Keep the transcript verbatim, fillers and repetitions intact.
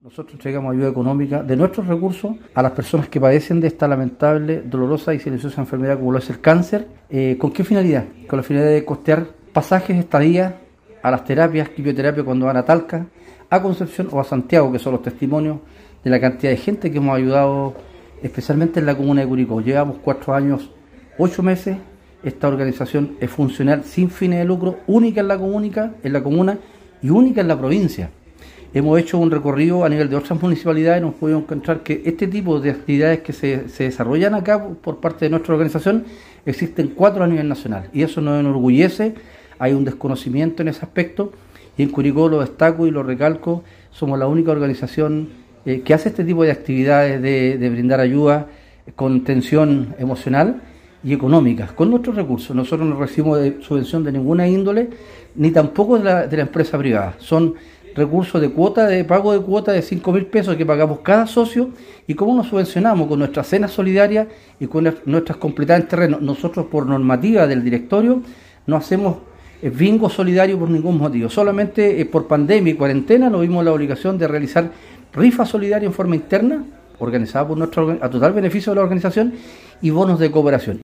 Nosotros entregamos ayuda económica de nuestros recursos a las personas que padecen de esta lamentable, dolorosa y silenciosa enfermedad como lo es el cáncer. Eh, ¿Con qué finalidad? Con la finalidad de costear pasajes, estadías a las terapias, quimioterapia cuando van a Talca, a Concepción o a Santiago, que son los testimonios de la cantidad de gente que hemos ayudado, especialmente en la comuna de Curicó. Llevamos cuatro años, ocho meses. Esta organización es funcional sin fines de lucro, única en la comuna, en la comuna y única en la provincia. Hemos hecho un recorrido a nivel de otras municipalidades y nos pudimos encontrar que este tipo de actividades que se, se desarrollan acá por parte de nuestra organización existen cuatro a nivel nacional y eso nos enorgullece. Hay un desconocimiento en ese aspecto y en Curicó lo destaco y lo recalco, somos la única organización eh, que hace este tipo de actividades de, de brindar ayuda con tensión emocional y económicas, con nuestros recursos. Nosotros no recibimos de subvención de ninguna índole, ni tampoco de la, de la empresa privada. Son recursos de cuota, de pago de cuota de cinco mil pesos que pagamos cada socio. ¿Y cómo nos subvencionamos? Con nuestras cenas solidarias y con nuestras completadas en terreno. Nosotros, por normativa del directorio, no hacemos bingo solidario por ningún motivo. Solamente eh, por pandemia y cuarentena nos vimos la obligación de realizar rifa solidaria en forma interna, organizada por nuestro, a total beneficio de la organización, y bonos de cooperación.